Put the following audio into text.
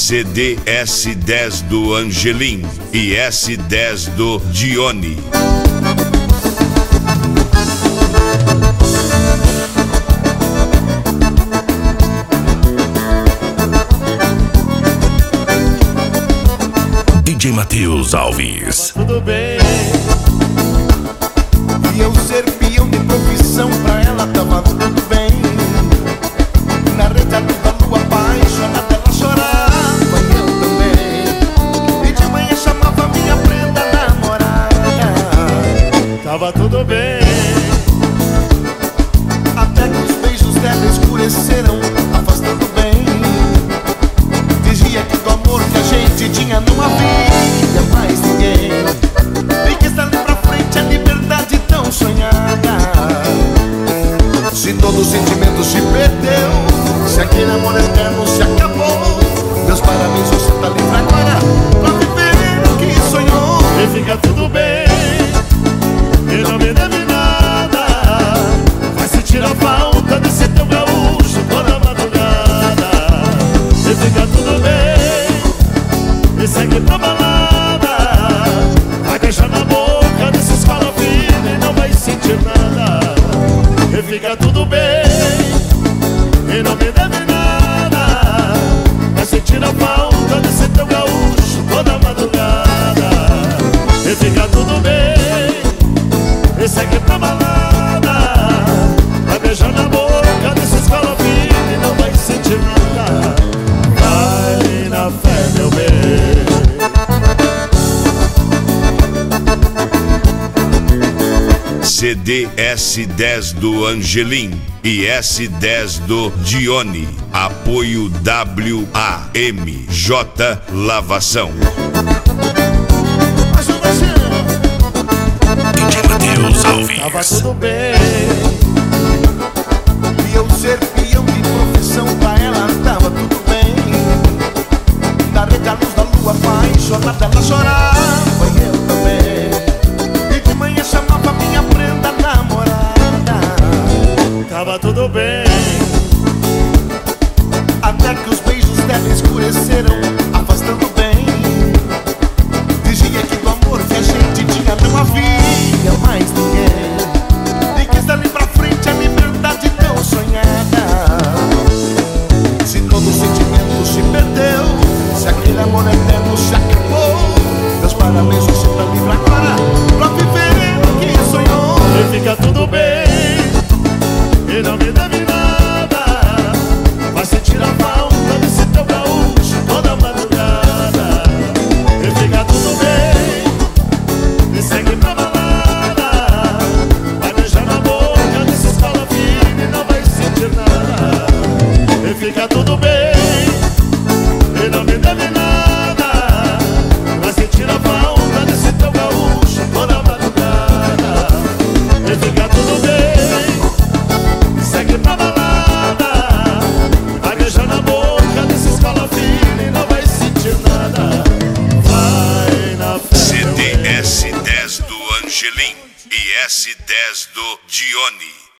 CD S10 do Angelim e S10 do Dione. DJ Matheus Alves. Tudo bem. E eu ser peão de profissão, pra ela tava tudo bem. Na rede a lua apaixonada, ela chorava e eu também. E de manhã chamava minha prenda namorada. Tava tudo bem. Até que os beijos dela escureceram, afastando bem. Dizia que do amor que a gente tinha não havia mais ninguém. E que está ali pra frente a liberdade tão sonhada. Se todo sentimento se perdeu, se aquele amor eterno se acabou, meus parabéns, você tá livre agora pra viver o que sonhou. E fica tudo bem, e não me deve nada. Vai sentir a falta desse teu gaúcho toda madrugada. E fica tudo bem, e segue pra balada. Vai beijar na boca desse escola fina e não vai sentir nada. E fica tudo bem, e não me deve nada. Vai sentir a falta desse teu gaúcho toda madrugada. E fica tudo bem, e segue pra balada. Vai beijar na boca desse escola fina e não vai sentir nada. Vai na fé, meu bem. CD S10 do Angelim e S10 do Dione. Apoio WAMJ Lavação. DJ Matheus Alves. Tava tudo bem. E eu ser peão de profissão, pra ela tava tudo bem. Na rede a luz da lua apaixonada, ela chorava e eu também. E de manhã chamava minha prenda namorada. Tava tudo bem. Até que os beijos dela escureceram, afastando bem. Dizia que do amor que a gente tinha não havia mais ninguém. E que dali pra frente a liberdade tão sonhada. Se todo sentimento se perdeu, se aquele amor eterno se acabou, meus parabéns, você tá livre agora pra viver o que sonhou. E fica tudo bem, e não me deve nada. Vai sentir a falta desse teu gaúcho toda madrugada. E fica tudo bem, e segue pra balada. Vai beijar na boca desse escola fina e não vai sentir nada. E fica tudo bem, e não me deve nada. Vai sentir a falta desse teu gaúcho toda madrugada. E fica tudo bem, segue pra balada. Vai beijar na boca desse escola fina e não vai sentir nada. Vai na fé. CD S10 do Angelim e S10 do Dione.